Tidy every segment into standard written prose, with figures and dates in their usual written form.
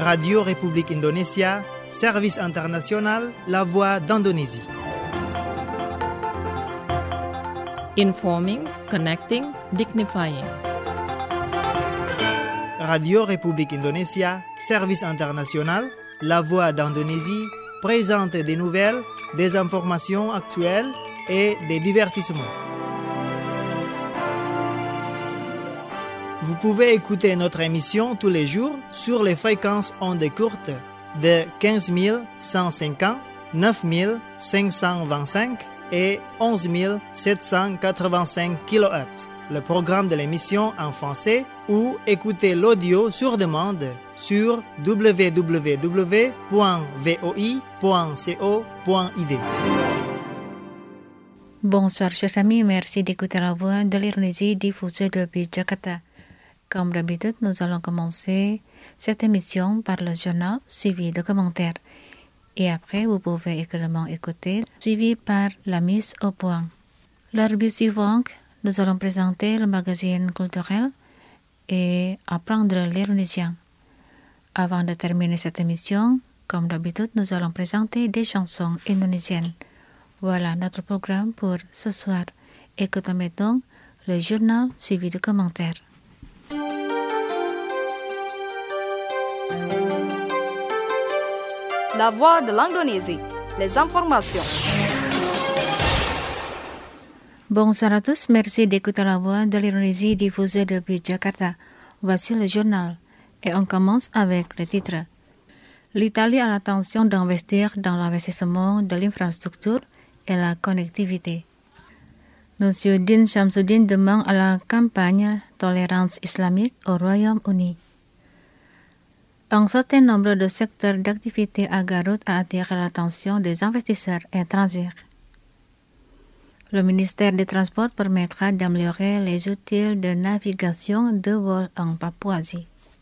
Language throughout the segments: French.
Radio République Indonésia, Service International, La Voix d'Indonésie. Informing, connecting, dignifying. Radio République Indonésia, Service International, La Voix d'Indonésie présente des nouvelles, des informations actuelles et des divertissements. Vous pouvez écouter notre émission tous les jours sur les fréquences ondes courtes de 15 150, 9 525 et 11 785 kHz. Le programme de l'émission en français ou écouter l'audio sur demande sur www.voi.co.id. Bonsoir chers amis, merci d'écouter la voix de l'Indonésie diffusée depuis Jakarta. Comme d'habitude, nous allons commencer cette émission par le journal suivi de commentaires. Et après, vous pouvez également écouter, suivi par la mise au point. La rubrique suivante, nous allons présenter le magazine culturel et apprendre l'indonésien. Avant de terminer cette émission, comme d'habitude, nous allons présenter des chansons indonésiennes. Voilà notre programme pour ce soir. Écoutons maintenant le journal suivi de commentaires. La voix de l'Indonésie, les informations. Bonsoir à tous, merci d'écouter la voix de l'Indonésie diffusée depuis Jakarta. Voici le journal et on commence avec le titre. L'Italie a l'intention d'investir dans l'investissement de l'infrastructure et la connectivité. Monsieur Din Shamsuddin demande à la campagne Tolérance islamique au Royaume-Uni. Un certain nombre de secteurs d'activité à Garut a attiré l'attention des investisseurs étrangers. Le ministère des Transports permettra d'améliorer les outils de navigation de vol en Papouasie.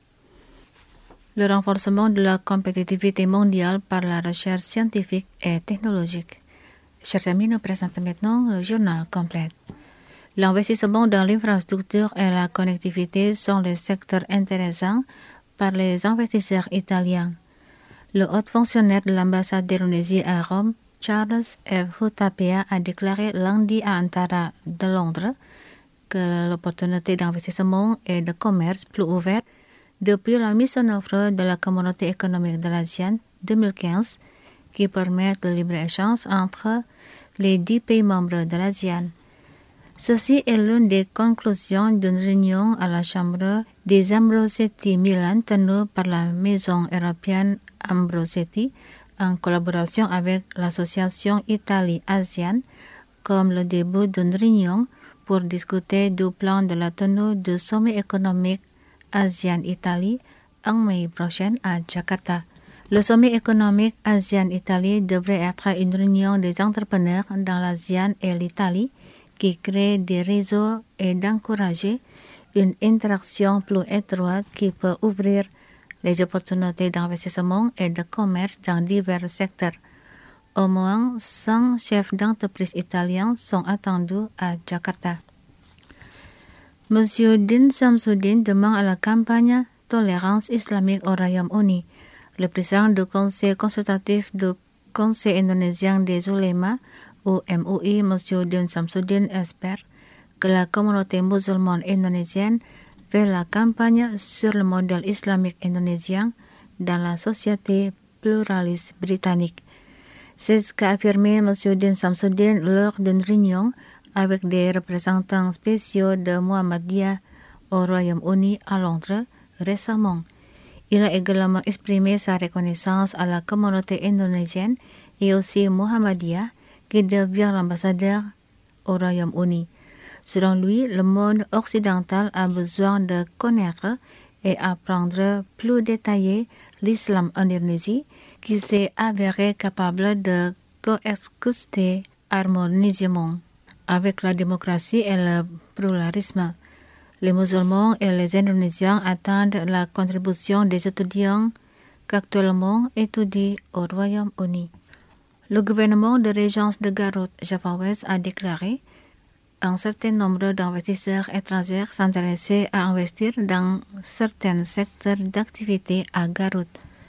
Le renforcement de la compétitivité mondiale par la recherche scientifique et technologique. Chers amis, nous présentons maintenant le journal complet. L'investissement dans l'infrastructure et la connectivité sont les secteurs intéressants par les investisseurs italiens. Le haut fonctionnaire de l'ambassade d'Indonésie à Rome, Charles F. Hutapea, a déclaré lundi à Antara de Londres que l'opportunité d'investissement et de commerce plus ouverte depuis la mise en œuvre de la Communauté économique de l'ASEAN 2015 qui permet le libre-échange entre les 10 pays membres de l'ASEAN. Ceci est l'une des conclusions d'une réunion à la Chambre des Ambrosetti Milan tenue par la Maison européenne Ambrosetti en collaboration avec l'association Italie-ASEAN comme le début d'une réunion pour discuter du plan de la tenue du sommet économique ASEAN-Italie en mai prochain à Jakarta. Le sommet économique ASEAN-Italie devrait être une réunion des entrepreneurs dans l'ASEAN et l'Italie qui crée des réseaux et d'encourager une interaction plus étroite qui peut ouvrir les opportunités d'investissement et de commerce dans divers secteurs. Au moins 100 chefs d'entreprise italiens sont attendus à Jakarta. Monsieur Din Shamsuddin demande à la campagne Tolérance islamique au Royaume-Uni. Le président du Conseil consultatif du Conseil indonésien des oulémas, ou MUI, M. Din Shamsuddin, espère que la communauté musulmane indonésienne fait la campagne sur le modèle islamique indonésien dans la société pluraliste britannique. C'est ce qu'a affirmé M. Din Shamsuddin lors d'une réunion avec des représentants spéciaux de Muhammadiyah au Royaume-Uni à Londres récemment. Il a également exprimé sa reconnaissance à la communauté indonésienne et aussi Muhammadiyah qui devient l'ambassadeur au Royaume-Uni. Selon lui, le monde occidental a besoin de connaître et apprendre plus détaillé l'islam en Indonésie qui s'est avéré capable de coexister harmonieusement avec la démocratie et le pluralisme. Les musulmans et les Indonésiens attendent la contribution des étudiants qu'actuellement étudient au Royaume-Uni. Le gouvernement de Régence de Garut, Java Ouest, a déclaré un certain nombre d'investisseurs étrangers s'intéressaient à investir dans certains secteurs d'activité à Garut.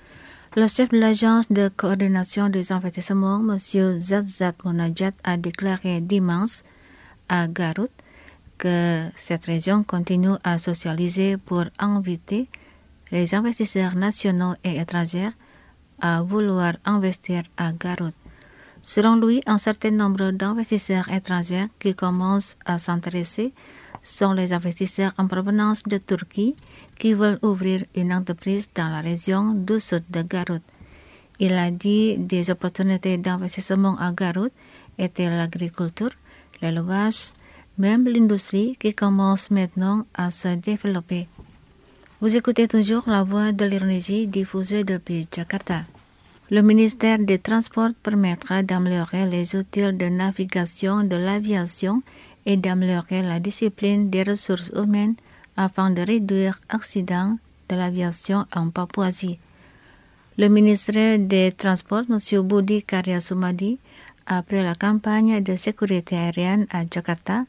Le chef de l'agence de coordination des investissements, M. Zadzat Monajat, a déclaré dimanche à Garut que cette région continue à socialiser pour inviter les investisseurs nationaux et étrangers à vouloir investir à Garut. Selon lui, un certain nombre d'investisseurs étrangers qui commencent à s'intéresser sont les investisseurs en provenance de Turquie qui veulent ouvrir une entreprise dans la région du sud de Garut. Il a dit des opportunités d'investissement à Garut étaient l'agriculture, l'élevage, même l'industrie qui commence maintenant à se développer. Vous écoutez toujours la voix de l'Indonésie diffusée depuis Jakarta. Le ministère des Transports permettra d'améliorer les outils de navigation de l'aviation et d'améliorer la discipline des ressources humaines afin de réduire accidents de l'aviation en Papouasie. Le ministre des Transports, M. Budi Karya Sumadi, après la campagne de sécurité aérienne à Jakarta,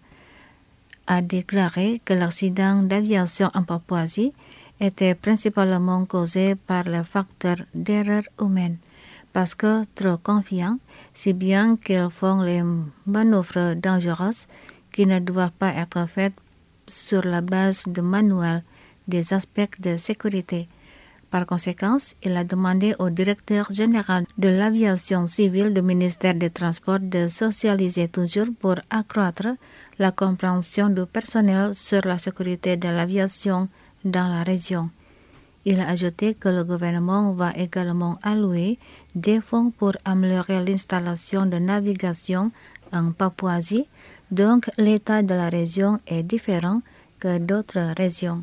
a déclaré que l'accident d'aviation en Papouasie était principalement causé par le facteur d'erreur humaine, parce que trop confiants, si bien qu'ils font les manœuvres dangereuses qui ne doivent pas être faites sur la base de manuels des aspects de sécurité. Par conséquent, il a demandé au directeur général de l'aviation civile du ministère des Transports de socialiser toujours pour accroître la compréhension du personnel sur la sécurité de l'aviation dans la région. Il a ajouté que le gouvernement va également allouer des fonds pour améliorer l'installation de navigation en Papouasie, donc l'état de la région est différent que d'autres régions.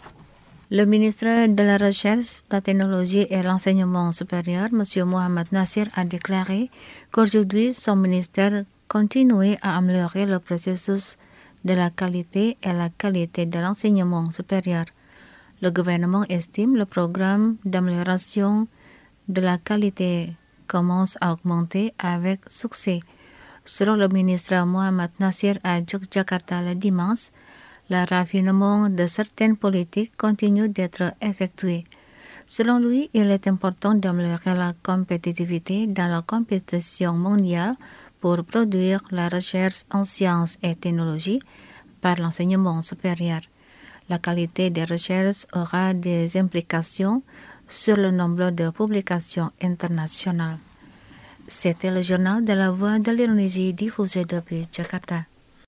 Le ministre de la Recherche, la Technologie et l'Enseignement supérieur, M. Mohamed Nasir, a déclaré qu'aujourd'hui, son ministère continue à améliorer le processus de la qualité et la qualité de l'enseignement supérieur. Le gouvernement estime le programme d'amélioration de la qualité commence à augmenter avec succès. Selon le ministre Mohamed Nasir à Yogyakarta le dimanche, le raffinement de certaines politiques continue d'être effectué. Selon lui, il est important d'améliorer la compétitivité dans la compétition mondiale pour produire la recherche en sciences et technologies par l'enseignement supérieur. La qualité des recherches aura des implications sur le nombre de publications internationales. C'était le journal de la Voix de l'Indonésie diffusé depuis Jakarta.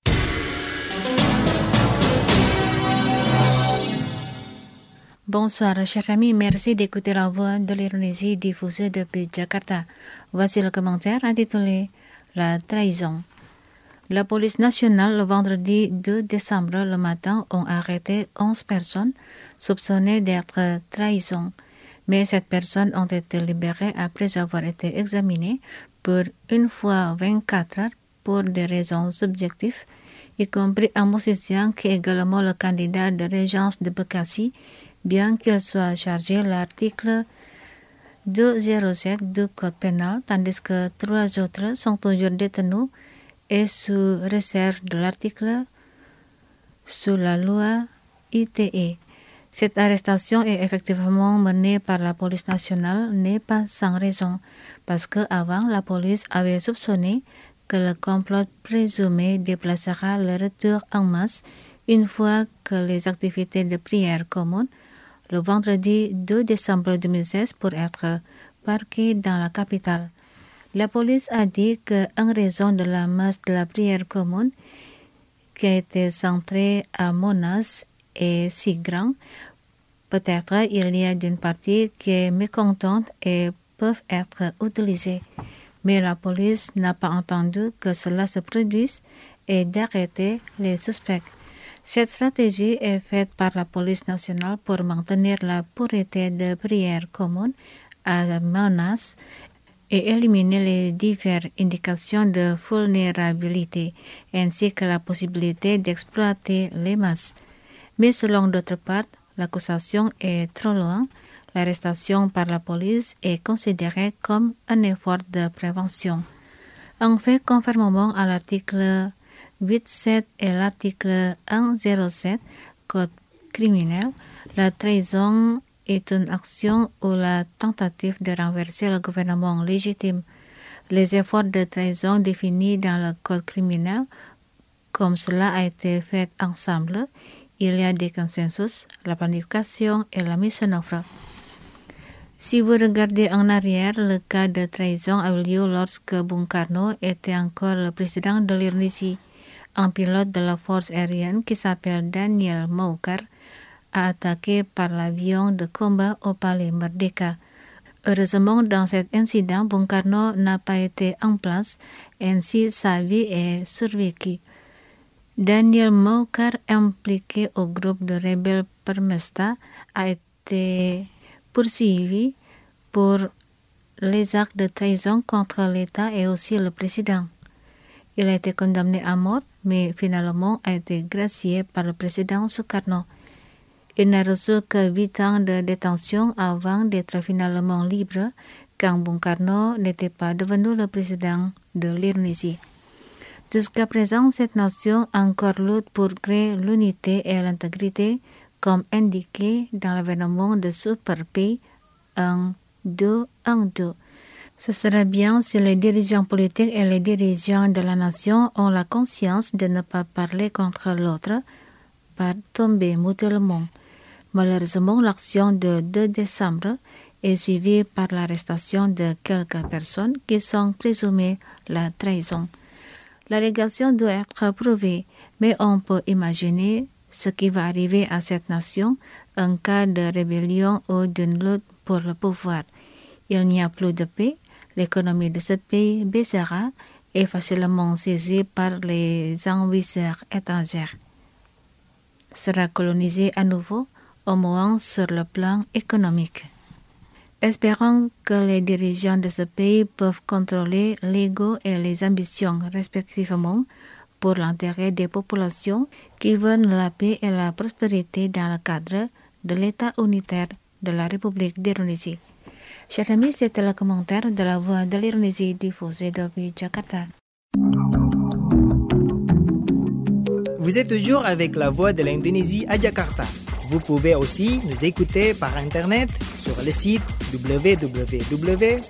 Bonsoir, chers amis. Merci d'écouter la Voix de l'Indonésie diffusée depuis Jakarta. Voici le commentaire intitulé La trahison. La police nationale, le vendredi 2 décembre le matin, ont arrêté 11 personnes soupçonnées d'être trahison. Mais ces personnes ont été libérées après avoir été examinées pour une fois 24 heures pour des raisons subjectives, y compris un musicien qui est également le candidat de régence de Bekasi, bien qu'il soit chargé l'article 207 du Code pénal, tandis que 3 autres sont toujours détenus et sous réserve de l'article sous la loi ITE. Cette arrestation est effectivement menée par la police nationale n'est pas sans raison, parce qu'avant, la police avait soupçonné que le complot présumé déplacera le retour en masse une fois que les activités de prière commune le vendredi 2 décembre 2016 pour être parquées dans la capitale. La police a dit qu'en raison de la masse de la prière commune qui a été centrée à Monas est si grand, peut-être il y a d'une partie qui est mécontente et peuvent être utilisées. Mais la police n'a pas entendu que cela se produise et d'arrêter les suspects. Cette stratégie est faite par la police nationale pour maintenir la pureté de prière commune à Monas et éliminer les diverses indications de vulnérabilité, ainsi que la possibilité d'exploiter les masses. Mais selon d'autres parts, l'accusation est trop loin. L'arrestation par la police est considérée comme un effort de prévention. En fait, conformément à l'article 8.7 et l'article 107 Code criminel, la trahison est une action ou la tentative de renverser le gouvernement légitime. Les efforts de trahison définis dans le code criminel, comme cela a été fait ensemble, il y a des consensus, la planification et la mise en œuvre. Si vous regardez en arrière, le cas de trahison a eu lieu lorsque Bung Karno était encore le président de l'Indonésie. Un pilote de la force aérienne qui s'appelle Daniel Meuccar a attaqué par l'avion de combat au palais Merdeka. Heureusement, dans cet incident, Bung Karno n'a pas été en place, ainsi sa vie est survécue. Daniel Meuccar, impliqué au groupe de rebelles Permesta, a été poursuivi pour les actes de trahison contre l'État et aussi le président. Il a été condamné à mort, mais finalement a été gracié par le président Sukarno. Il n'a reçu que 8 ans de détention avant d'être finalement libre quand Bung Karno n'était pas devenu le président de l'Indonésie. Jusqu'à présent, cette nation encore lutte pour créer l'unité et l'intégrité comme indiqué dans l'avènement de Super P 1-2-1-2. Ce serait bien si les dirigeants politiques et les dirigeants de la nation ont la conscience de ne pas parler contre l'autre par tomber mutuellement. Malheureusement, l'action de 2 décembre est suivie par l'arrestation de quelques personnes qui sont présumées la trahison. L'allégation doit être prouvée, mais on peut imaginer ce qui va arriver à cette nation en cas de rébellion ou d'une lutte pour le pouvoir. Il n'y a plus de paix, l'économie de ce pays baissera et facilement saisie par les envahisseurs étrangers. Sera colonisé à nouveau, au moins sur le plan économique. Espérons que les dirigeants de ce pays peuvent contrôler l'ego et les ambitions respectivement pour l'intérêt des populations qui veulent la paix et la prospérité dans le cadre de l'État unitaire de la République d'Indonésie. Chers amis, c'était le commentaire de la Voix de l'Indonésie diffusé depuis Jakarta. Vous êtes toujours avec la Voix de l'Indonésie à Jakarta. Vous pouvez aussi nous écouter par Internet sur le site www.voi.co.id.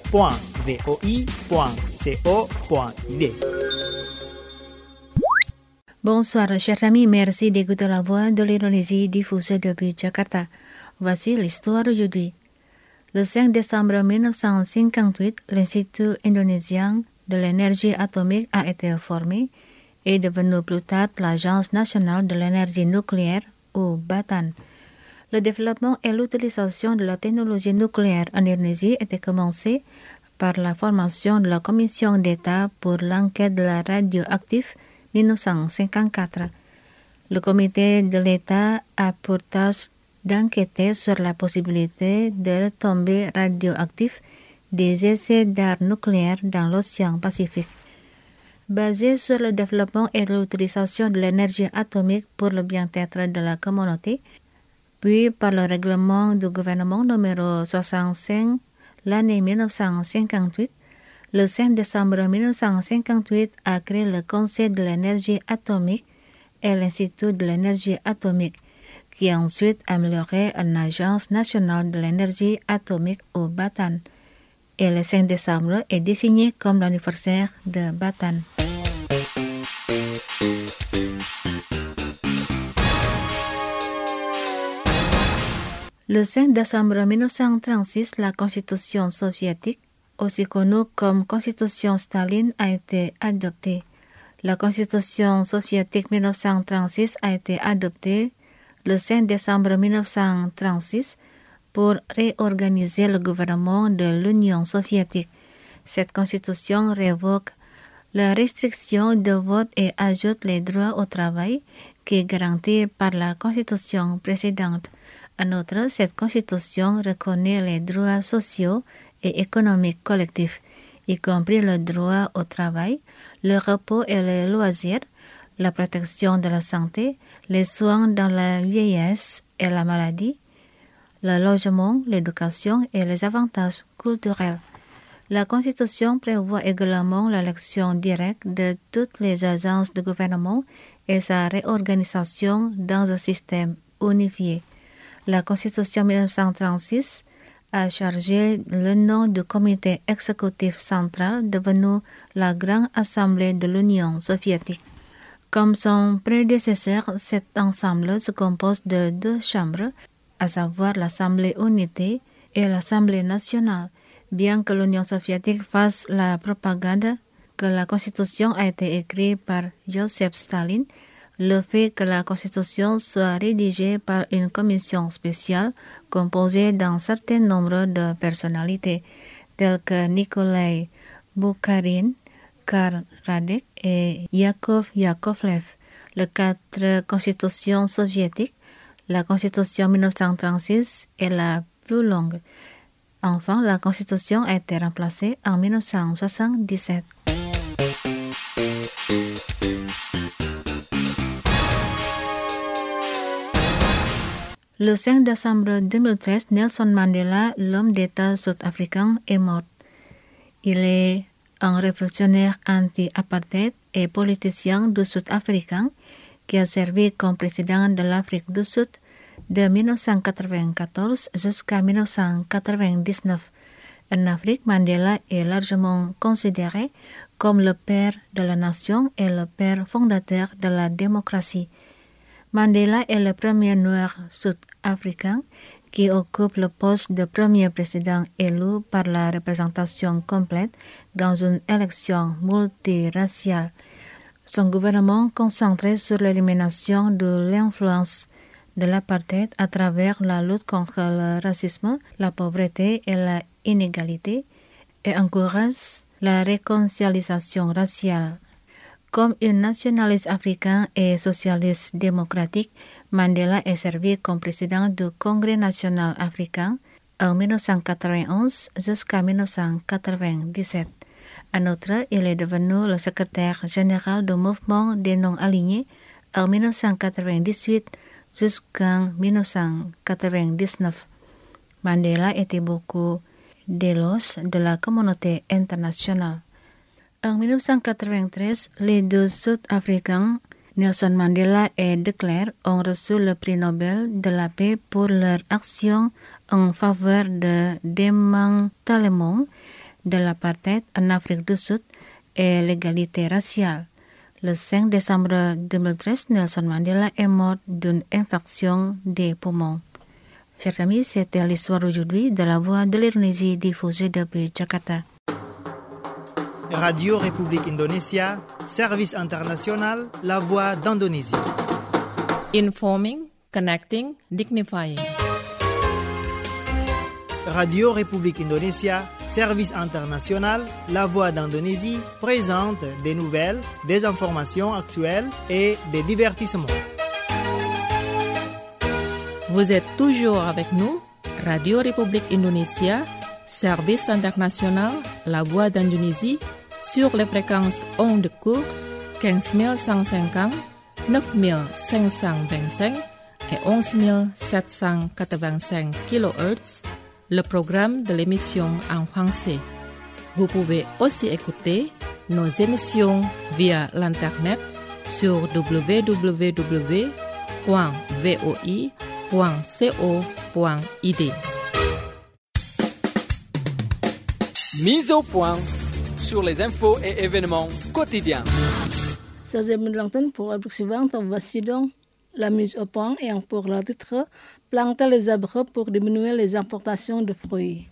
Bonsoir, chers amis, merci d'écouter la Voix de l'Indonésie diffusée depuis Jakarta. Voici l'histoire d'aujourd'hui. Le 5 décembre 1958, l'Institut indonésien de l'énergie atomique a été formé et devenu plus tard l'Agence nationale de l'énergie nucléaire ou BATAN. Le développement et l'utilisation de la technologie nucléaire en Indonésie était commencé par la formation de la Commission d'État pour l'enquête de la radioactive 1954. Le comité de l'État a pour tâche d'enquêter sur la possibilité de retombées radioactives des essais d'armes nucléaires dans l'océan Pacifique. Basé sur le développement et l'utilisation de l'énergie atomique pour le bien-être de la communauté, puis par le règlement du gouvernement numéro 65 l'année 1958, le 5 décembre 1958 a créé le Conseil de l'énergie atomique et l'Institut de l'énergie atomique, qui a ensuite amélioré une agence nationale de l'énergie atomique au BATAN. Et le 5 décembre est désigné comme l'anniversaire de BATAN. Le 5 décembre 1936, la Constitution soviétique, aussi connue comme Constitution Staline, a été adoptée. La Constitution soviétique 1936 a été adoptée le 5 décembre 1936 pour réorganiser le gouvernement de l'Union soviétique. Cette Constitution révoque la restriction de vote et ajoute les droits au travail qui est garanti par la Constitution précédente. En outre, cette Constitution reconnaît les droits sociaux et économiques collectifs, y compris le droit au travail, le repos et les loisirs, la protection de la santé, les soins dans la vieillesse et la maladie, le logement, l'éducation et les avantages culturels. La Constitution prévoit également l'élection directe de toutes les agences de gouvernement et sa réorganisation dans un système unifié. La Constitution 1936 a chargé le nom du comité exécutif central devenu la Grande Assemblée de l'Union soviétique. Comme son prédécesseur, cet ensemble se compose de 2 chambres, à savoir l'Assemblée unité et l'Assemblée nationale. Bien que l'Union soviétique fasse la propagande que la Constitution a été écrite par Joseph Staline, le fait que la Constitution soit rédigée par une commission spéciale composée d'un certain nombre de personnalités telles que Nikolai Bukharin, Karl Radek et Yakov Yakovlev. Les 4 constitutions soviétiques, la Constitution 1936 est la plus longue. Enfin, la Constitution a été remplacée en 1977. Le 5 décembre 2013, Nelson Mandela, l'homme d'État sud-africain, est mort. Il est un révolutionnaire anti-apartheid et politicien du Sud-Africain qui a servi comme président de l'Afrique du Sud de 1994 jusqu'à 1999. En Afrique, Mandela est largement considéré comme le père de la nation et le père fondateur de la démocratie. Mandela est le premier noir sud-africain qui occupe le poste de premier président élu par la représentation complète dans une élection multiraciale. Son gouvernement concentré sur l'élimination de l'influence de l'apartheid à travers la lutte contre le racisme, la pauvreté et l'inégalité et encourage la réconciliation raciale. Comme un nationaliste africain et socialiste démocratique, Mandela est servi comme président du Congrès national africain en 1991 jusqu'à 1997. En outre, il est devenu le secrétaire général du mouvement des non-alignés en 1998 jusqu'en 1999. Mandela était beaucoup d'éloges de la communauté internationale. En 1993, les 2 Sud-Africains, Nelson Mandela et de Klerk, ont reçu le prix Nobel de la paix pour leur action en faveur de démantèlement de l'apartheid en Afrique du Sud et l'égalité raciale. Le 5 décembre 2013, Nelson Mandela est mort d'une infection des poumons. Chers amis, c'était l'histoire aujourd'hui de la Voix de l'Indonésie diffusée depuis Jakarta. Radio République Indonésia, service international, la Voix d'Indonésie. Informing, connecting, dignifying. Radio République Indonésia, service international, la Voix d'Indonésie, présente des nouvelles, des informations actuelles et des divertissements. Vous êtes toujours avec nous, Radio République Indonésia, service international, la Voix d'Indonésie, sur les fréquences ondes courtes 15150, 9525 et 11785 kHz, le programme de l'émission en français. Vous pouvez aussi écouter nos émissions via l'internet sur www.voi.co.id. Mise au point sur les infos et événements quotidiens. Chers amis de l'antenne, pour la rubrique suivante, voici donc la mise au point et pour le titre planter les arbres pour diminuer les importations de fruits.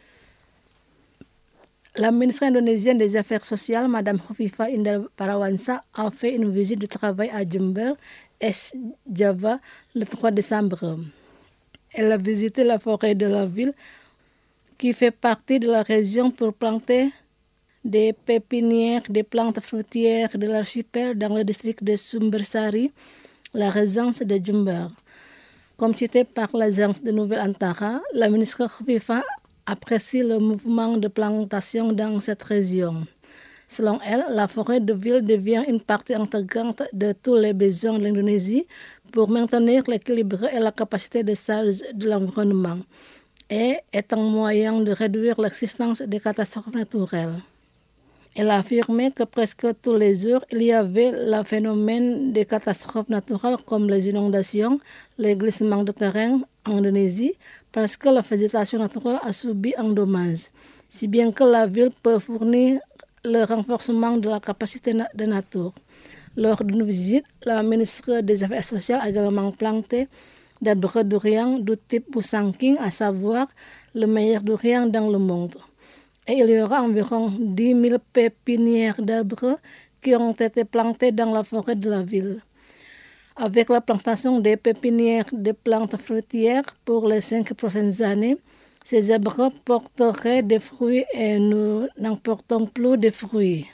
La ministre indonésienne des Affaires sociales, Mme Khofifa Indar Parawansa, a fait une visite de travail à Jember, Est Java, le 3 décembre. Elle a visité la forêt de la ville qui fait partie de la région pour planter des pépinières des plantes fruitières de l'archipel dans le district de Sumbersari, la résidence de Jember. Comme cité par l'agence de Nouvelles Antara, la ministre Khofifa apprécie le mouvement de plantation dans cette région. Selon elle, la forêt de ville devient une partie intégrante de tous les besoins de l'Indonésie pour maintenir l'équilibre et la capacité de charge de l'environnement et est un moyen de réduire l'existence des catastrophes naturelles. Elle a affirmé que presque tous les jours, il y avait le phénomène des catastrophes naturelles comme les inondations, les glissements de terrain en Indonésie, parce que la végétation naturelle a subi un dommage. Si bien que la ville peut fournir le renforcement de la capacité de nature. Lors d'une visite, la ministre des Affaires sociales a également planté d'arbres durians du type Musangking, à savoir le meilleur durian dans le monde. Et il y aura environ 10 000 pépinières d'arbres qui ont été plantés dans la forêt de la ville. Avec la plantation des pépinières de plantes fruitières pour les 5 prochaines années, ces arbres porteraient des fruits et nous n'emportons plus de fruits.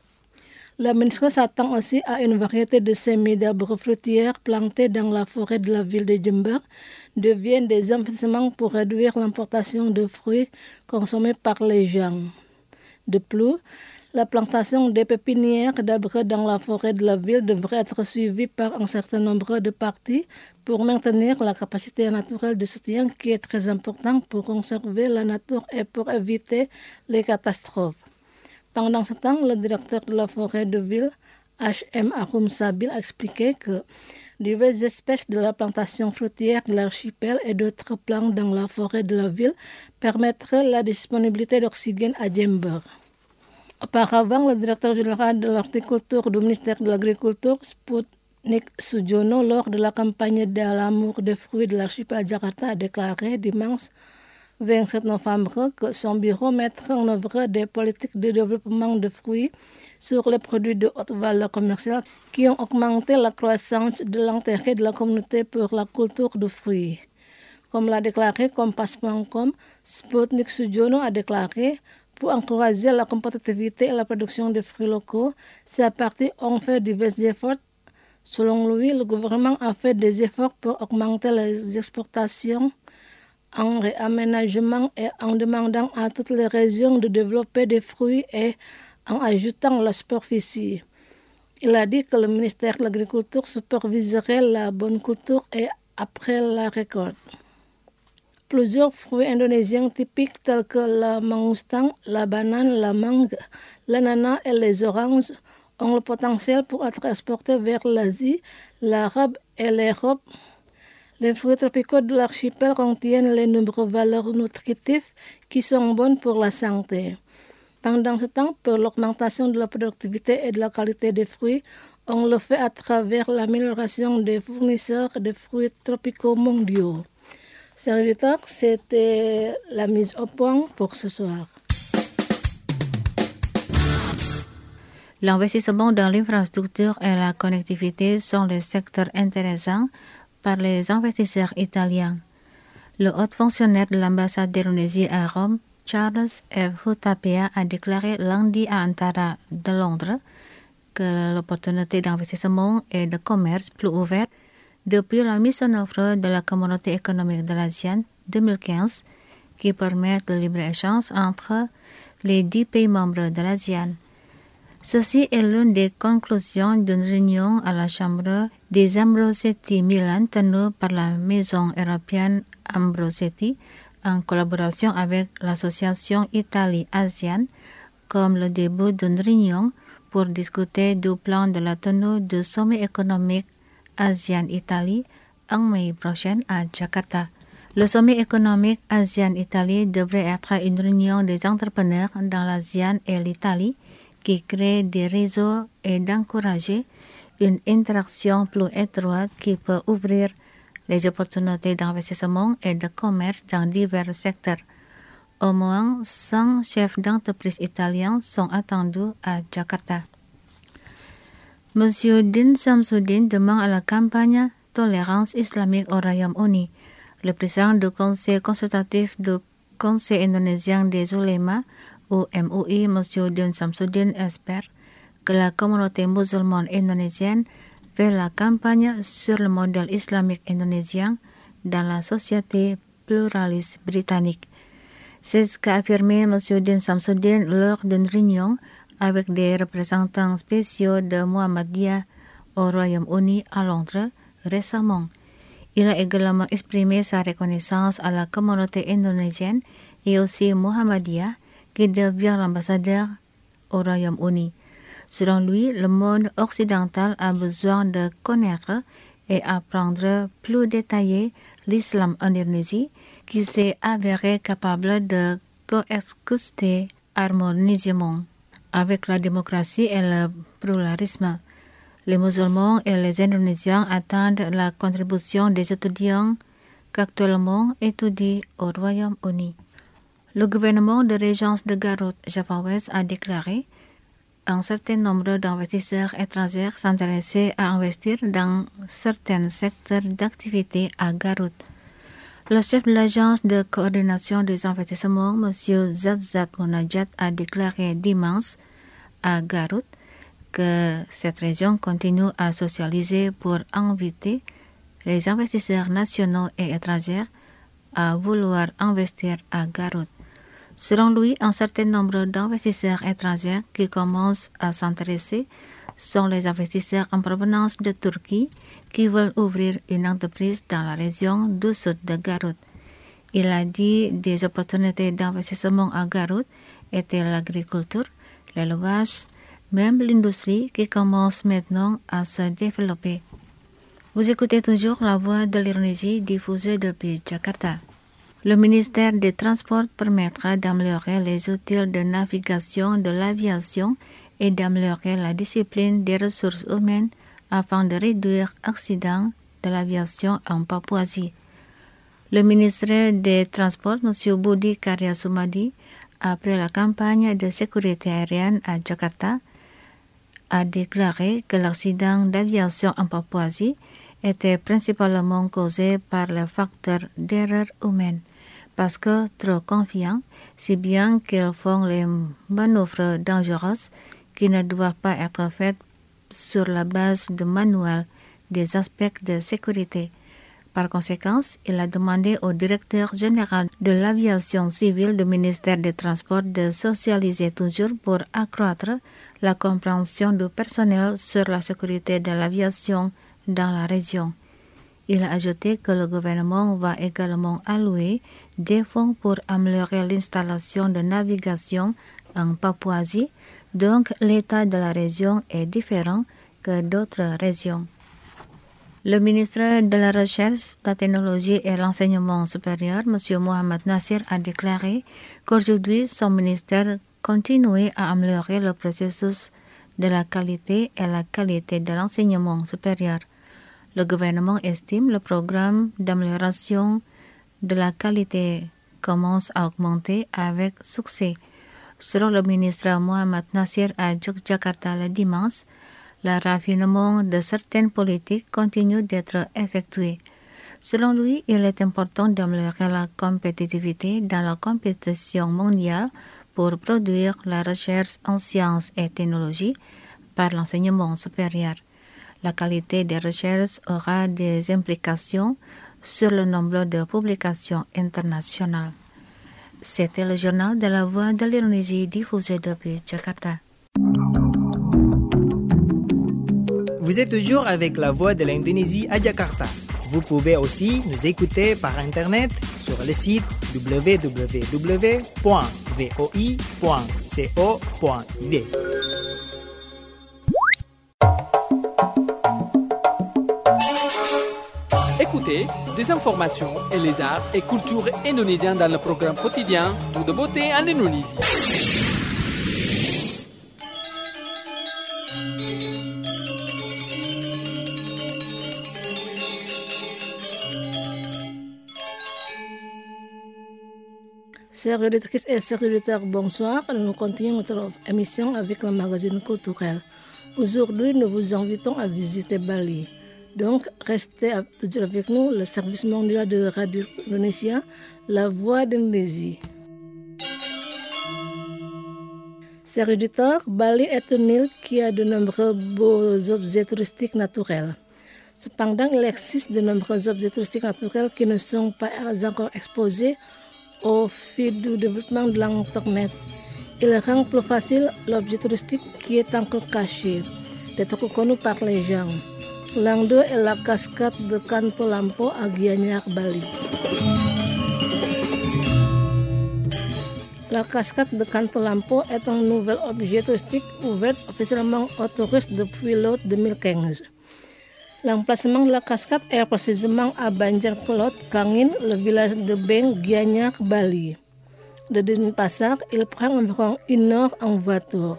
La ministre s'attend aussi à une variété de semis d'arbres fruitières plantés dans la forêt de la ville de Jember deviennent des investissements pour réduire l'importation de fruits consommés par les gens. De plus, la plantation des pépinières d'arbres dans la forêt de la ville devrait être suivie par un certain nombre de parties pour maintenir la capacité naturelle de soutien qui est très important pour conserver la nature et pour éviter les catastrophes. Pendant ce temps, le directeur de la forêt de ville, H.M. Arum Sabil, a expliqué que diverses espèces de la plantation fruitière de l'archipel et d'autres plants dans la forêt de la ville permettraient la disponibilité d'oxygène à Jember. Auparavant, le directeur général de l'horticulture du ministère de l'Agriculture, Sputnik Sujono, lors de la campagne de l'amour des fruits de l'archipel à Jakarta, a déclaré dimanche 27 novembre que son bureau mettra en œuvre des politiques de développement de fruits sur les produits de haute valeur commerciale qui ont augmenté la croissance de l'intérêt de la communauté pour la culture de fruits. Comme l'a déclaré Kompas.com, Sputnik Sujono a déclaré: pour encourager la compétitivité et la production de fruits locaux, ces parties ont fait divers efforts. Selon lui, le gouvernement a fait des efforts pour augmenter les exportations en réaménagement et en demandant à toutes les régions de développer des fruits et en ajoutant la superficie. Il a dit que le ministère de l'Agriculture superviserait la bonne culture et après la récolte. Plusieurs fruits indonésiens typiques tels que la mangostan, la banane, la mangue, l'ananas et les oranges ont le potentiel pour être exportés vers l'Asie, l'Arabe et l'Europe. Les fruits tropicaux de l'archipel contiennent les nombreuses valeurs nutritives qui sont bonnes pour la santé. Pendant ce temps, pour l'augmentation de la productivité et de la qualité des fruits, on le fait à travers l'amélioration des fournisseurs de fruits tropicaux mondiaux. Chers auditeurs, c'était la mise au point pour ce soir. L'investissement dans l'infrastructure et la connectivité sont les secteurs intéressants par les investisseurs italiens. Le haut fonctionnaire de l'ambassade d'Indonésie à Rome, Charles F. Hutapea, a déclaré lundi à Antara de Londres que l'opportunité d'investissement et de commerce plus ouverte depuis la mise en œuvre de la Communauté économique de l'ASEAN 2015 qui permet le libre-échange entre les 10 pays membres de l'ASEAN. Ceci est l'une des conclusions d'une réunion à la Chambre des Ambrosetti Milan tenue par la Maison européenne Ambrosetti en collaboration avec l'association Italie-ASEAN comme le début d'une réunion pour discuter du plan de la tenue du sommet économique ASEAN-Italie en mai prochain à Jakarta. Le sommet économique ASEAN-Italie devrait être une réunion des entrepreneurs dans l'ASEAN et l'Italie qui crée des réseaux et d'encourager une interaction plus étroite qui peut ouvrir les opportunités d'investissement et de commerce dans divers secteurs. Au moins 100 chefs d'entreprise italiens sont attendus à Jakarta. M. Din Samsudin demande à la campagne Tolérance islamique au Royaume-Uni. Le président du Conseil consultatif du Conseil indonésien des oulémas, ou MUI, M. Din Samsudin, espère que la communauté musulmane indonésienne fait la campagne sur le modèle islamique indonésien dans la société pluraliste britannique. C'est ce qu'a affirmé M. Din Samsudin lors d'une réunion avec des représentants spéciaux de Muhammadiyah au Royaume-Uni à Londres récemment. Il a également exprimé sa reconnaissance à la communauté indonésienne et aussi Muhammadiyah qui devient l'ambassadeur au Royaume-Uni. Selon lui, le monde occidental a besoin de connaître et apprendre plus détaillé l'islam en Indonésie, qui s'est avéré capable de coexister harmonieusement avec la démocratie et le pluralisme. Les musulmans et les Indonésiens attendent la contribution des étudiants qu'actuellement étudient au Royaume-Uni. Le gouvernement de Régence de Garut, Java Ouest, a déclaré un certain nombre d'investisseurs étrangers s'intéressaient à investir dans certains secteurs d'activité à Garut. Le chef de l'agence de coordination des investissements, M. Zadzat Monajat, a déclaré dimanche à Garut que cette région continue à socialiser pour inviter les investisseurs nationaux et étrangers à vouloir investir à Garut. Selon lui, un certain nombre d'investisseurs étrangers qui commencent à s'intéresser sont les investisseurs en provenance de Turquie qui veulent ouvrir une entreprise dans la région du sud de Garut. Il a dit des opportunités d'investissement à Garut étaient l'agriculture, l'élevage, même l'industrie qui commence maintenant à se développer. Vous écoutez toujours la voix de l'Indonésie diffusée depuis Jakarta. Le ministère des Transports permettra d'améliorer les outils de navigation de l'aviation et d'améliorer la discipline des ressources humaines afin de réduire l'accident de l'aviation en Papouasie. Le ministre des Transports, M. Budi Karya Sumadi, après la campagne de sécurité aérienne à Jakarta, a déclaré que l'accident d'aviation en Papouasie était principalement causé par le facteur d'erreur humaine, parce que trop confiants, si bien qu'ils font les manœuvres dangereuses qui ne doivent pas être faites sur la base de manuels des aspects de sécurité. Par conséquent, il a demandé au directeur général de l'aviation civile du ministère des Transports de socialiser toujours pour accroître la compréhension du personnel sur la sécurité de l'aviation dans la région. Il a ajouté que le gouvernement va également allouer des fonds pour améliorer l'installation de navigation en Papouasie, donc l'état de la région est différent que d'autres régions. Le ministre de la Recherche, la Technologie et l'Enseignement supérieur, M. Mohamed Nasir, a déclaré qu'aujourd'hui, son ministère continue à améliorer le processus de la qualité et la qualité de l'enseignement supérieur. Le gouvernement estime le programme d'amélioration de la qualité commence à augmenter avec succès. Selon le ministre Mohamed Nasir à Jakarta le dimanche, le raffinement de certaines politiques continue d'être effectué. Selon lui, il est important d'améliorer la compétitivité dans la compétition mondiale pour produire la recherche en sciences et technologies par l'enseignement supérieur. La qualité des recherches aura des implications sur le nombre de publications internationales. C'était le journal de la Voix de l'Indonésie diffusé depuis Jakarta. Vous êtes toujours avec la Voix de l'Indonésie à Jakarta. Vous pouvez aussi nous écouter par Internet sur le site www.voi.co.id. Écoutez des informations et les arts et cultures indonésiens dans le programme quotidien Tout de beauté en Indonésie. Chers auditrices et chers auditeurs, bonsoir. Nous continuons notre émission avec le magazine culturel. Aujourd'hui, nous vous invitons à visiter Bali. Donc, restez toujours avec nous, le service mondial de Radio Indonésia, la Voix d'Indonésie. Chers auditeurs, Bali est une île qui a de nombreux beaux objets touristiques naturels. Cependant, il existe de nombreux objets touristiques naturels qui ne sont pas encore exposés au fil du développement de l'Internet. Il rend plus facile l'objet touristique qui est encore caché d'être reconnu par les gens. L'un d'eux est la cascade de Kanto Lampo à Gianyar, Bali. La cascade de Canto-Lampo est un nouvel objet touristique ouvert officiellement aux touristes depuis l'août 2015. L'emplacement de la cascade est précisément à Banjarpelot, Kangin, le village de Beng, Gianyar, Bali. De Denpasar, il prend environ 1 heure en voiture.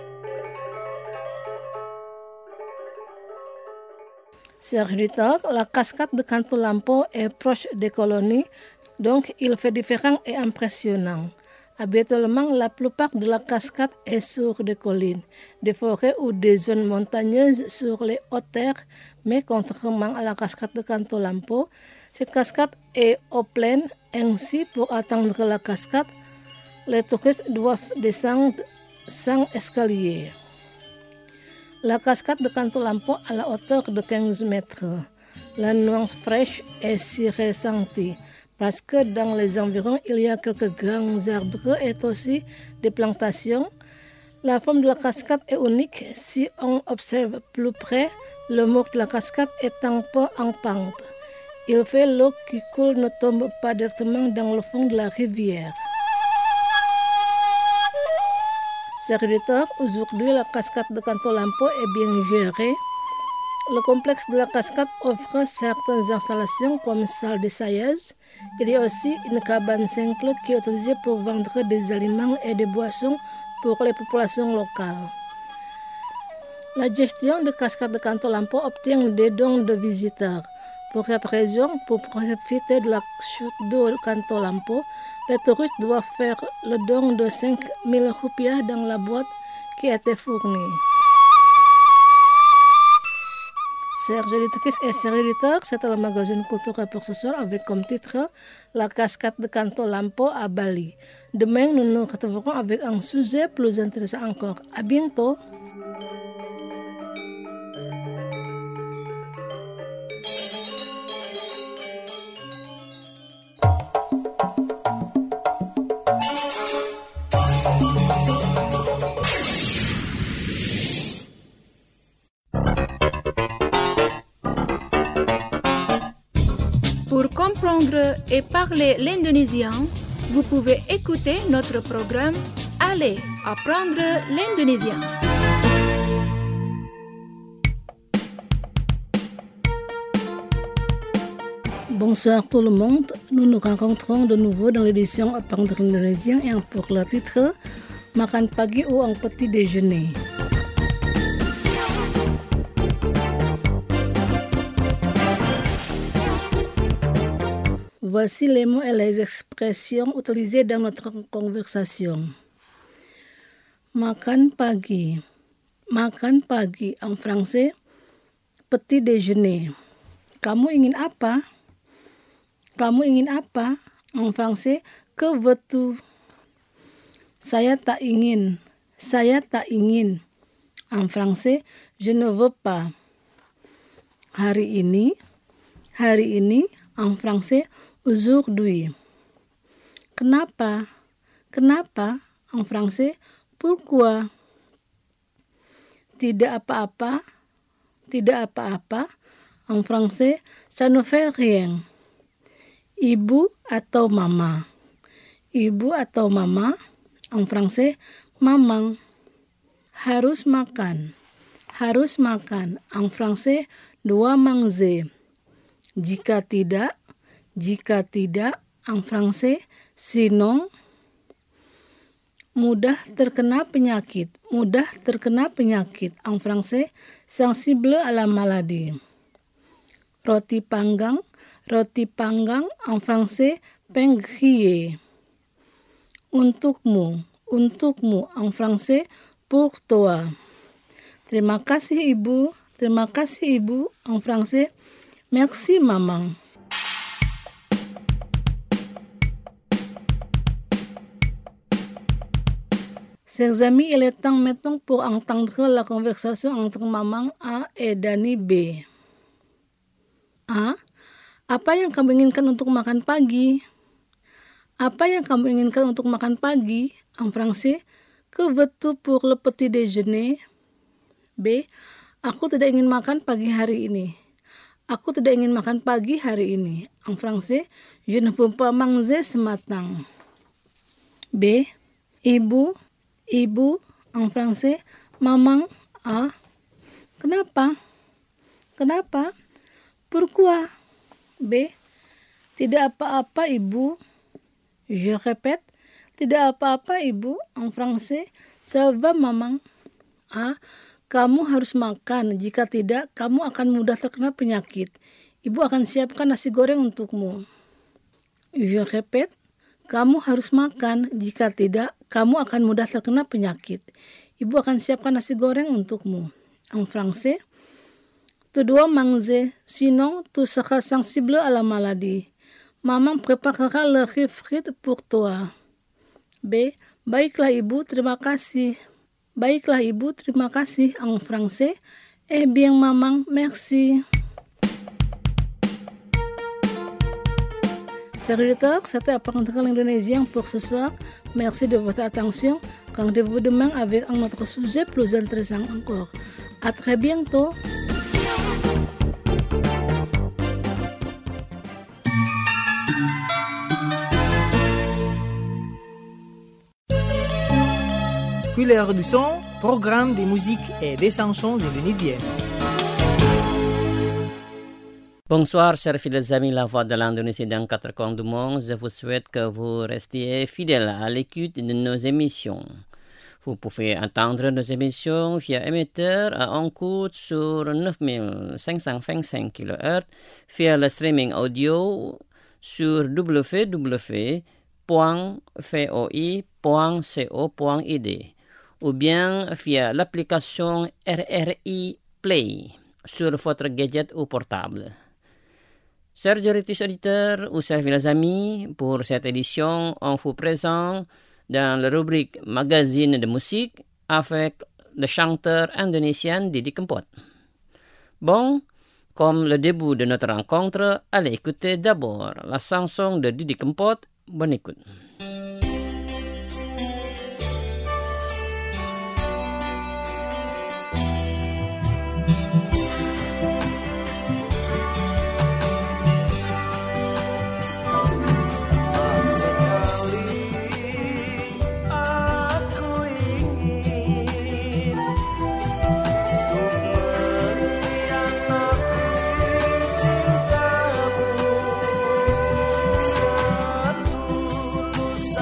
Serviteur, la cascade de Canto-Lampo est proche des colonies, donc il fait différent et impressionnant. Habituellement, la plupart de la cascade est sur des collines, des forêts ou des zones montagneuses sur les hauteurs, mais contrairement à la cascade de Canto-Lampo, cette cascade est au plein. Ainsi, pour atteindre la cascade, les touristes doivent descendre sans escalier. La cascade de Canto-Lampo à la hauteur de 15 mètres. La nuance fraîche est si ressentie parce que dans les environs, il y a quelques grands arbres et aussi des plantations. La forme de la cascade est unique. Si on observe plus près, le mur de la cascade est un peu en pente. Il fait l'eau qui coule ne tombe pas directement dans le fond de la rivière. Serviteur, aujourd'hui, la cascade de Canto-Lampo est bien gérée. Le complexe de la cascade offre certaines installations comme salle d'essayage. Il y a aussi une cabane simple qui est utilisée pour vendre des aliments et des boissons pour les populations locales. La gestion de cascade de Canto-Lampo obtient des dons de visiteurs. Pour cette raison, pour profiter de la chute d'eau de Canto-Lampo, les touristes doivent faire le don de 5 000 rupiah dans la boîte qui a été fournie. Chers auditrices et chers auditeurs, c'était le magazine Culture pour ce soir avec comme titre La cascade de Canto-Lampo à Bali. Demain, nous nous retrouverons avec un sujet plus intéressant encore. À bientôt! Pour comprendre et parler l'indonésien, vous pouvez écouter notre programme Allez apprendre l'indonésien. Bonsoir tout le monde, nous nous rencontrons de nouveau dans l'édition Apprendre l'indonésien et pour le titre Makan pagi ou un petit déjeuner. Voici les mots et les expressions utilisées dans notre conversation. Makan pagi. Makan pagi en français, petit déjeuner. Kamu ingin apa? Kamu ingin apa? En français, que veux-tu? Saya tak ingin. Saya tak ingin. En français, je ne veux pas. Hari ini. Hari ini, en français, aujourd'hui. Kenapa? Kenapa? En français, pourquoi? Tidak apa-apa. Tidak apa-apa. En français, ça ne fait rien. Ibu atau mama. Ibu atau mama. En français, mamang. Harus makan. Harus makan. En français, doit manger. Jika tidak, en français, sinon. Mudah terkena penyakit. Mudah terkena penyakit. En français, sensible à la maladie. Roti panggang. Roti panggang. En français, pain grillé. Untukmu. Untukmu. En français, pour toi. Terima kasih ibu. Terima kasih ibu. En français, merci maman. Chers amis, il est temps maintenant pour entendre la conversation entre maman A et Dani B. A. Apa yang kamu inginkan untuk makan pagi? Apa yang kamu inginkan untuk makan pagi? En français, que veux-tu pour le petit déjeuner? B. Aku tidak ingin makan pagi hari ini. Aku tidak ingin makan pagi hari ini. En français, je ne veux pas manger ce matin. B. Ibu, en français, maman, A. Kenapa? Pourquoi? B. Tidak apa-apa, Ibu. Je répète, tidak apa-apa, Ibu. En français, ça va, maman. A. Kamu harus makan. Jika tidak, kamu akan mudah terkena penyakit. Ibu akan siapkan nasi goreng untukmu. Je répète, kamu harus makan. Jika tidak, kamu akan mudah terkena penyakit. Ibu akan siapkan nasi goreng untukmu. En français, tu dois manger, sinon tu seras sensible à la maladie. Maman préparera le riz frit pour toi. B. Baiklah Ibu, terima kasih. En français, eh bien maman, merci. Chers auditeurs, c'était Apprendre l'indonésien pour ce soir. Merci de votre attention. Rendez-vous demain avec un autre sujet plus intéressant encore. À très bientôt. Couleur du son, programme de musique et des chansons indonésiennes. Bonsoir, chers fidèles amis, la voix de l'Indonésie dans 4 coins du monde. Je vous souhaite que vous restiez fidèles à l'écoute de nos émissions. Vous pouvez entendre nos émissions via émetteur à un coût sur 9525 kHz, via le streaming audio sur www.voi.co.id, ou bien via l'application RRI Play sur votre gadget ou portable. Chers auditeurs ou chers fidèles amis, pour cette édition, on vous présente dans la rubrique Magazine de musique avec le chanteur indonésien Didi Kempot. Bon, comme le début de notre rencontre, allez écouter d'abord la chanson de Didi Kempot. Bonne écoute. Satu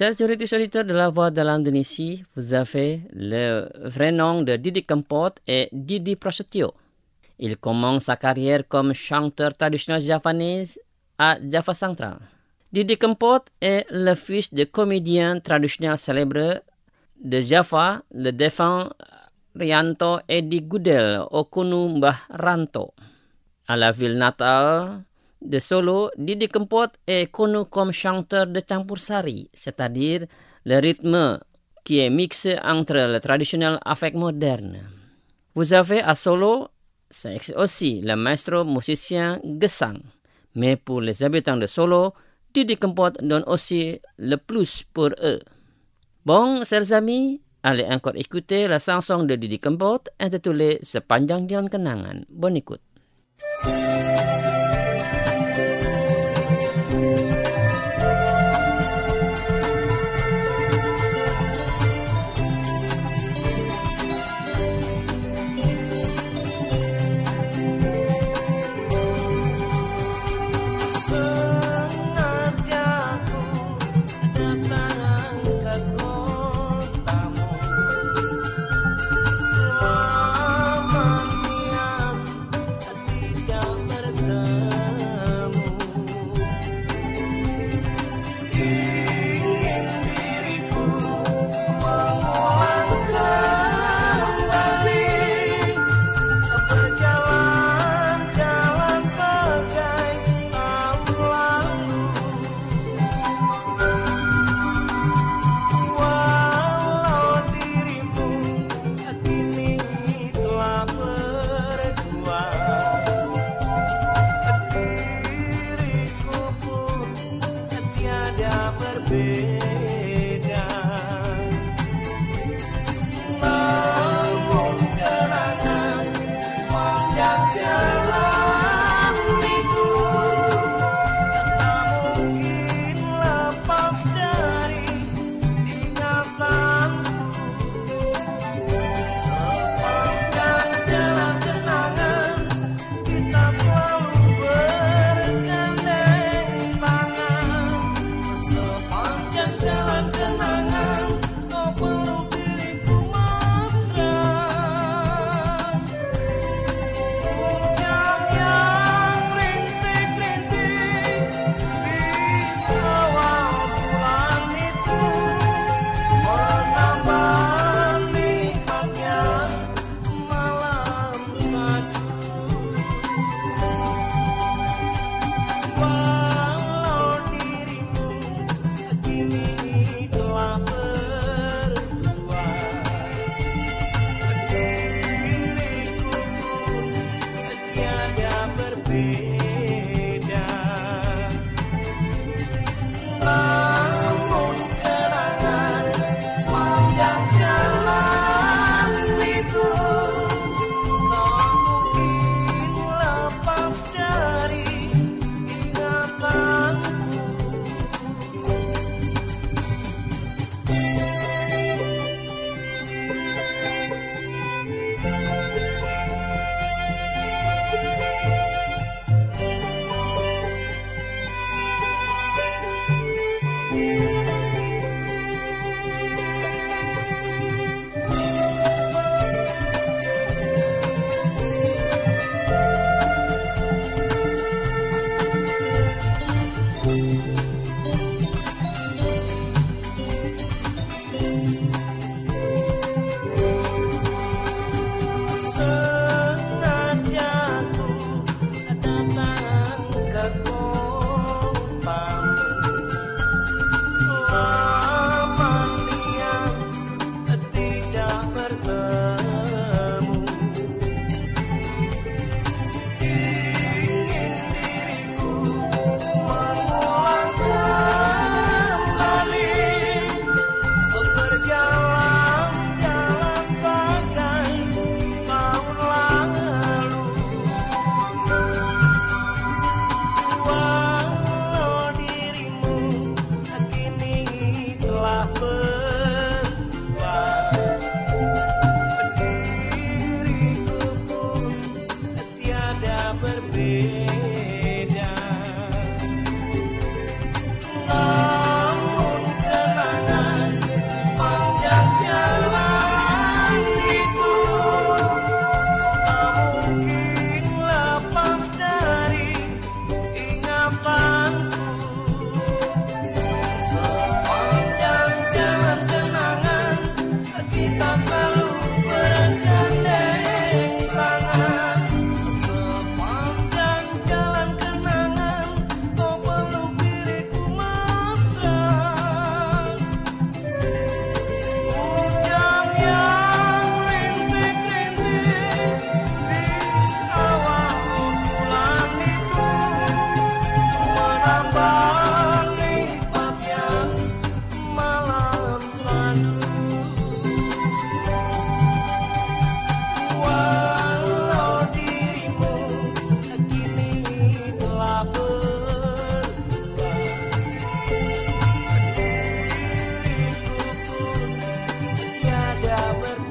Chers auditeurs de la Voix de l'Indonésie, vous avez le vrai nom de Didi Kempot et Didi Prasetyo. Il commence sa carrière comme chanteur traditionnel javanais à Java Central. Didi Kempot est le fils de comédien traditionnel célèbre de Java, le défunt Rianto Edi Gudel Okunu Mbah Ranto. À la ville natale de Solo, Didi Kempot est connu comme chanteur de campur sari, c'est-à-dire le rythme qui est mixé entre le traditionnel avec moderne. Vous avez à Solo, c'est aussi le maestro musicien Gesang. Mais pour les habitants de Solo, Didi Kempot donne aussi le plus pour eux. Bon, chers amis, allez encore écouter la chanson de Didi Kempot intitulée Sepanjang Jalan Kenangan. Bonne écoute.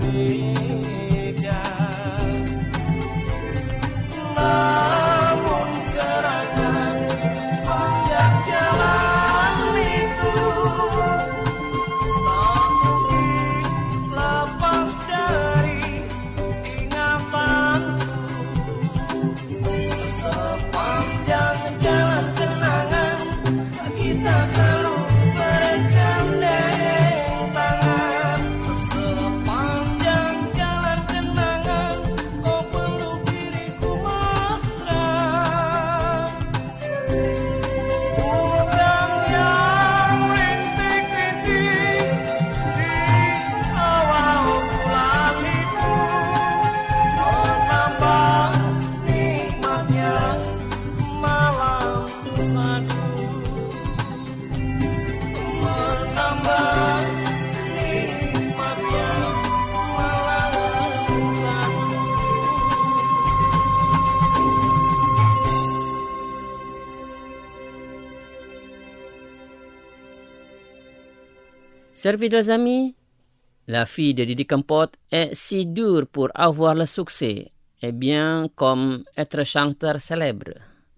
Chers fidèles amis, la fille de Didi Kempot est si dure pour avoir le succès, et bien comme être chanteur célèbre.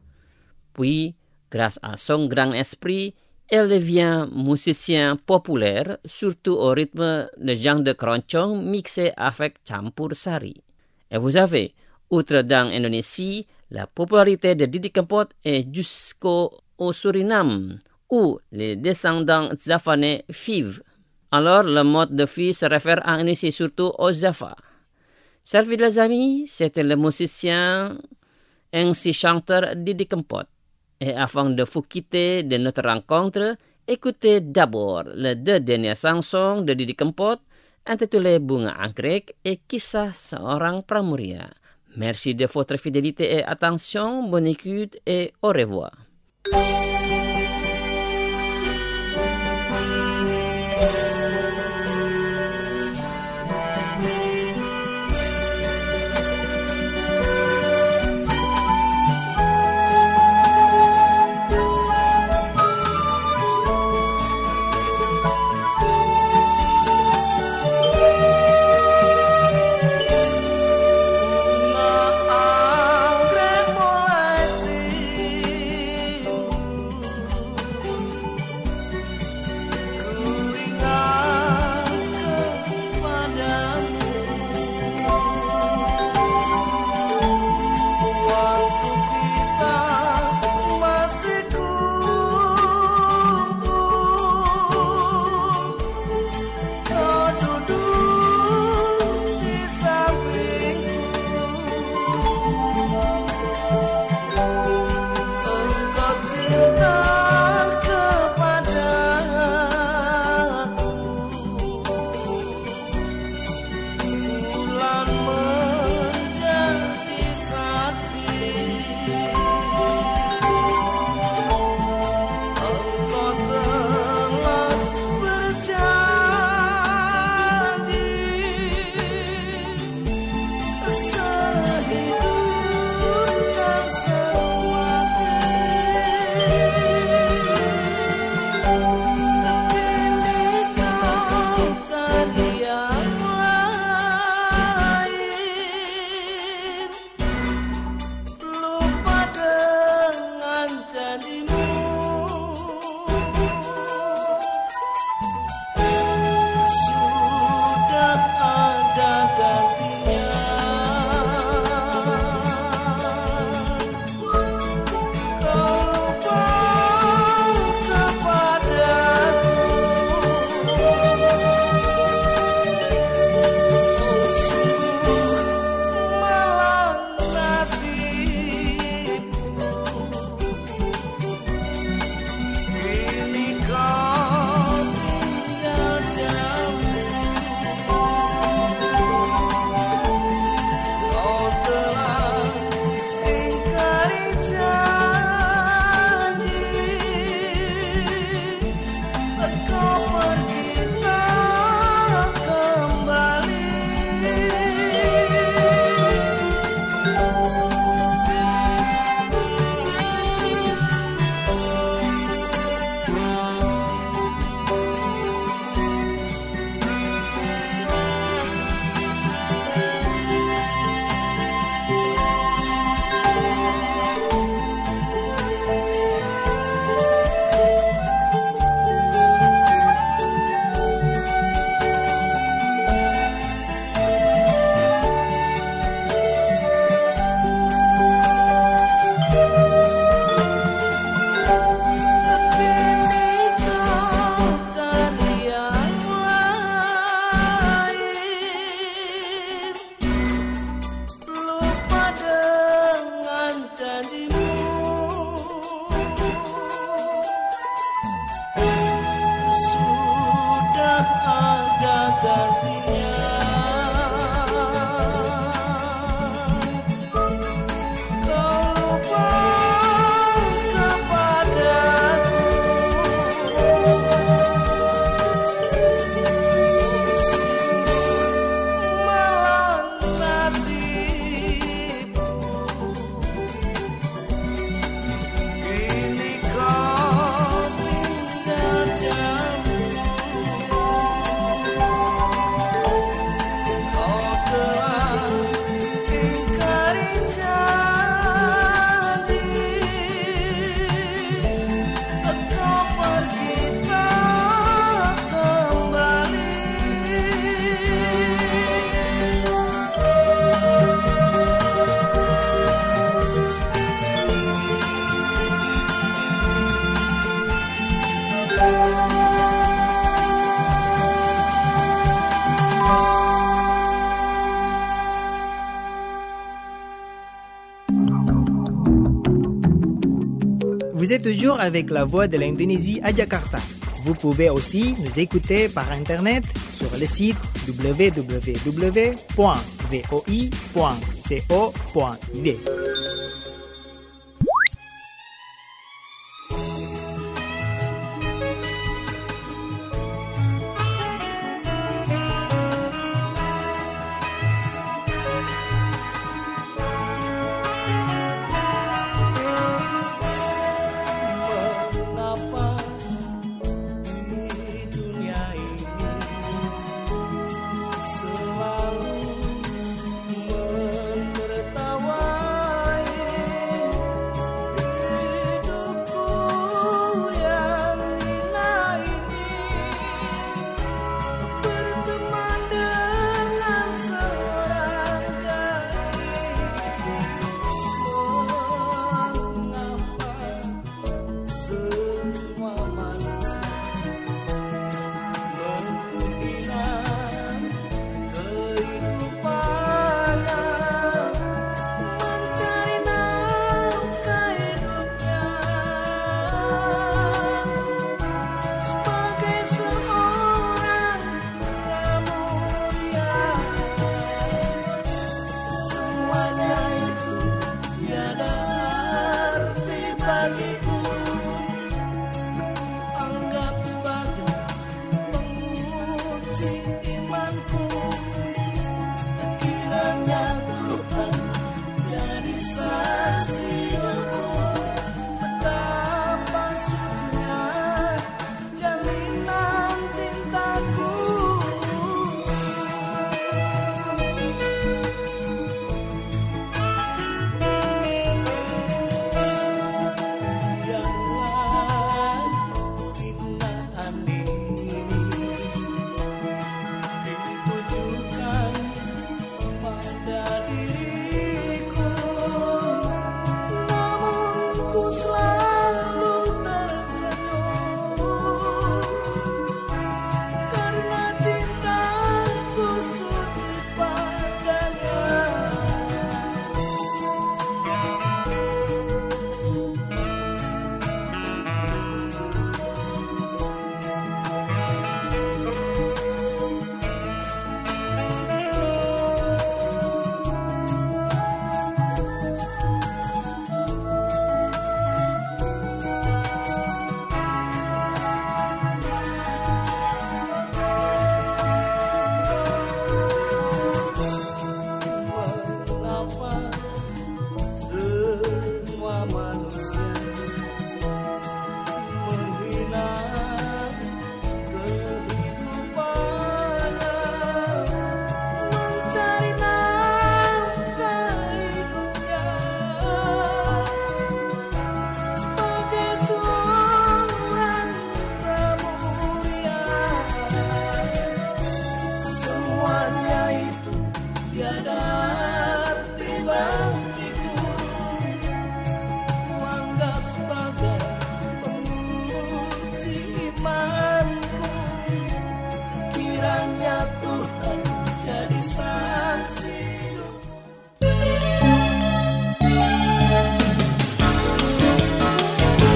Puis, grâce à son grand esprit, elle devient musicien populaire, surtout au rythme de genre de keroncong mixé avec campur sari. Et vous avez, outre dans Indonésie, la popularité de Didi Kempot est jusqu'au Suriname, où les descendants javanais vivent. Alors, le mode de vie se réfère en Indonésie surtout au Java. Chers fidèles amis, c'était le musicien ainsi chanteur Didi Kempot. Et avant de vous quitter de notre rencontre, écoutez d'abord les 2 dernières chansons de Didi Kempot intitulées Bunga Anggrek et Kisah Seorang Pramuria. Merci de votre fidélité et attention, bonne écoute et au revoir. Vous êtes toujours avec la voix de l'Indonésie à Jakarta. Vous pouvez aussi nous écouter par Internet sur le site www.voi.co.id.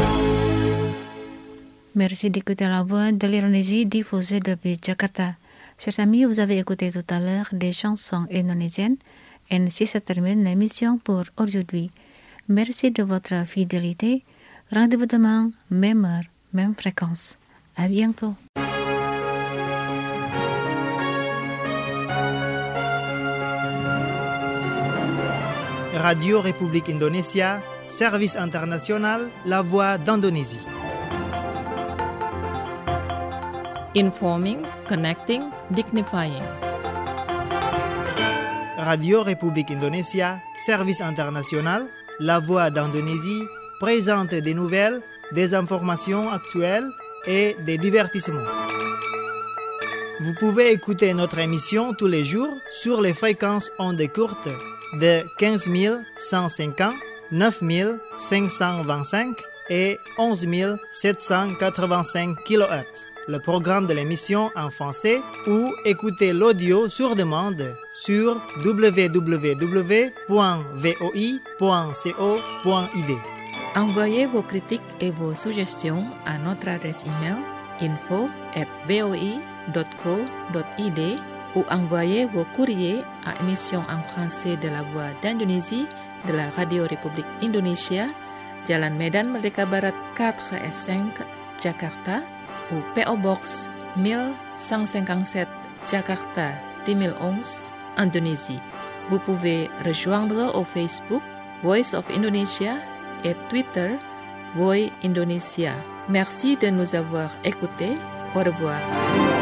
Merci d'écouter la voix de l'Indonésie diffusée depuis Jakarta. Chers amis, vous avez écouté tout à l'heure des chansons indonésiennes. Et ainsi se termine l'émission pour aujourd'hui. Merci de votre fidélité. Rendez-vous demain, même heure, même fréquence. À bientôt. Radio République Indonésia, service international, la voix d'Indonésie. Informing, connecting, dignifying. Radio République Indonésia, service international, la voix d'Indonésie, présente des nouvelles, des informations actuelles et des divertissements. Vous pouvez écouter notre émission tous les jours sur les fréquences ondes courtes de 15 150, 9 525 et 11 785 kHz. Le programme de l'émission en français ou écouter l'audio sur demande sur www.voi.co.id. Envoyez vos critiques et vos suggestions à notre adresse email info@voi.co.id ou envoyez vos courriers à émission en français de la Voix d'Indonésie de la Radio République Indonésia, Jalan Medan Merdeka Barat 4S5, Jakarta, ou PO Box 1157 Jakarta 2011, Indonésie. Vous pouvez rejoindre au Facebook Voice of Indonesia et Twitter Voi Indonesia. Merci de nous avoir écoutés. Au revoir.